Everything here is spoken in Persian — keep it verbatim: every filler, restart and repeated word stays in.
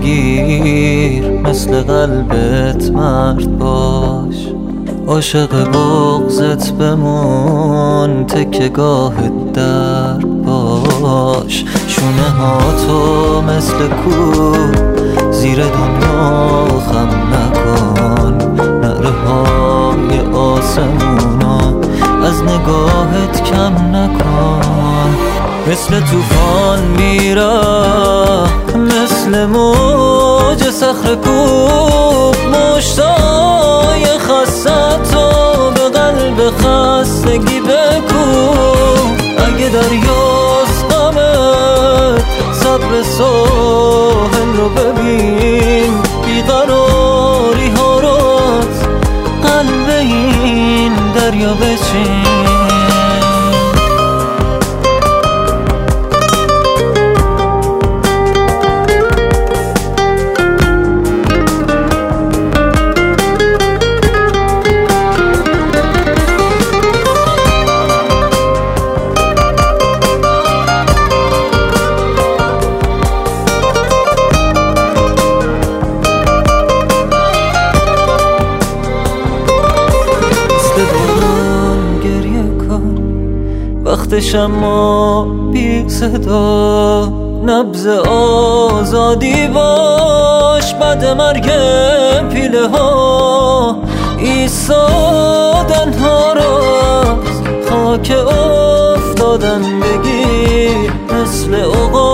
بگیر، مثل قلبت مرد باش. عاشق بغضت بمون، تکه گاهت در باش. شونه ها تو مثل کو زیر دنیا خم نکن. نعره های آسمونا از نگاهت کم نکن. مثل توفان میره، مثل موج صخره کوب. مشتای خسته تو به قلب خستگی بکوب. اگه دریاست غمت، صبر ساحل رو ببین. بیقراری ها رو از قلب این دریا بچین. وقتش اما بی صدا، نبض آزادی باش. بعد مرگ پیله ها ایستادن ها را از خاک افتادن بگیر. مثل عقاب